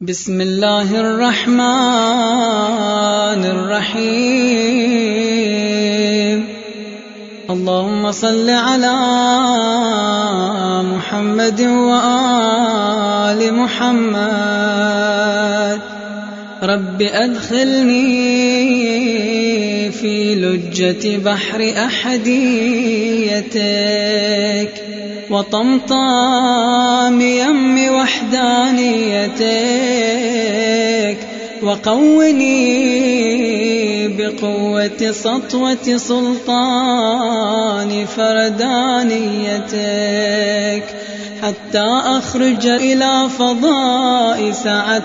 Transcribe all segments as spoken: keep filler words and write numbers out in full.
بسم الله الرحمن الرحيم. اللهم صل على محمد وآل محمد. رب أدخلني في لجة بحر أحديتك وطمطام يم وحدانيتك، وقوني بقوة سطوة سلطان فردانيتك، حتى أخرج إلى فضاء سعة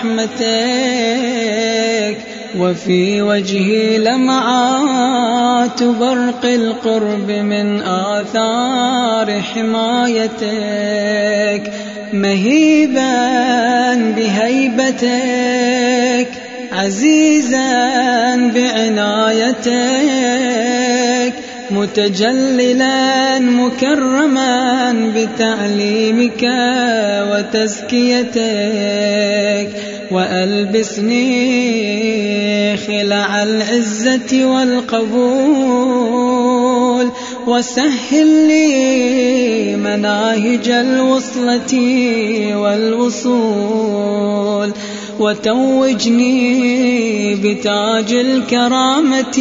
رحمتك، وفي وجهي لمعات برق القرب من آثار حمايتك، مهيبا بهيبتك، عزيزا بعنايتك، متجللا مكرما بتعليمك وتزكيتك، وألبسني خلع العزة والقبول، وسهل لي مناهج الوصلة والوصول، وتوجني بتاج الكرامة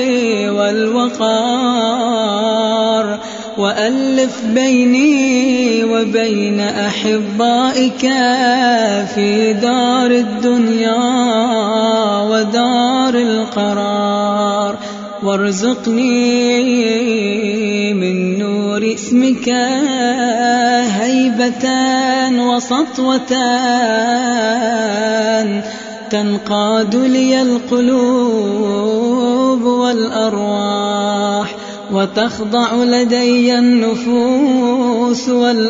والوقار، وألف بيني وبين أحبائك في دار الدنيا ودار القرار، وارزقني من نور اسمك هيبة وسطوة تنقاد لي القلوب والأرواح، وتخضع لدي النفوس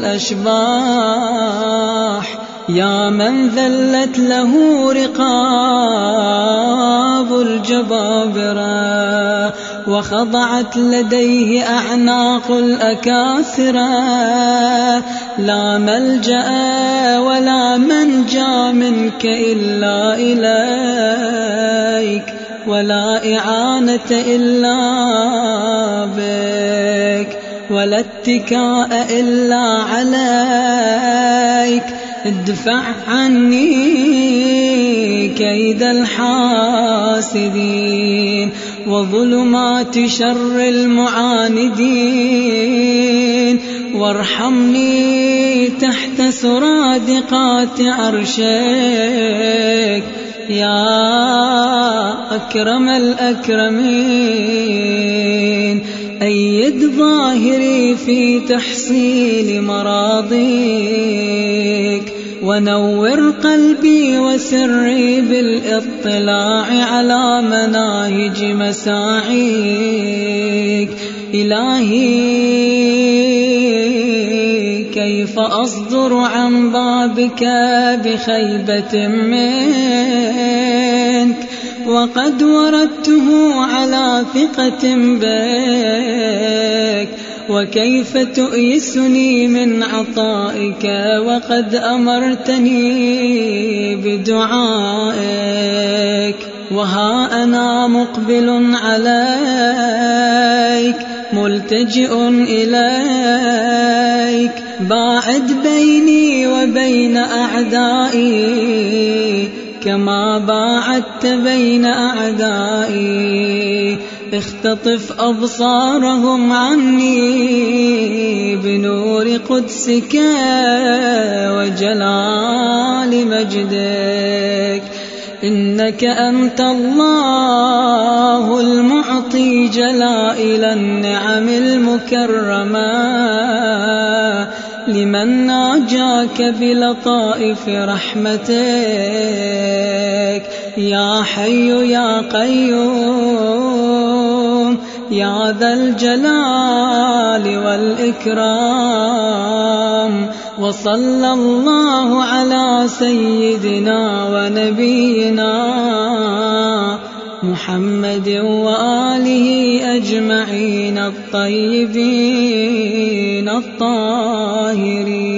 والأشباح، يا من ذلت له رقاب الجبابرة، وخضعت لديه أعناق الأكاثرة، لا ملجأ ولا منجى منك إلا إليك، ولا إعانة إلا بك، ولا اتكاء إلا عليك. ادفع عني كيد الحاسدين وظلمات شر المعاندين، وارحمني تحت سرادقات عرشك يا أكرم الأكرمين. أيد ظاهري في تحصيل مراضيك، ونور قلبي وسري بالاطلاع على مناهج مساعيك. إلهي كيف أصدر عن بابك بخيبة منك، وقد وردته على ثقة بك، وكيف تؤيسني من عطائك وقد أمرتني بدعائك. وها أنا مقبل عليك ملتجئ إليك، باعد بيني وبين أعدائي كما باعدت بين أعدائي، اختطف أبصارهم عني بنور قدسك وجلال مجدك. إنك أنت الله المعطي جلائل النعم المكرمة، لمن ناجاك بلطائف رحمتك، يا حي يا قيوم يا ذا الجلال والإكرام. وصلى الله على سيدنا ونبينا محمد وآله أجمعين الطيبين الطاهرين.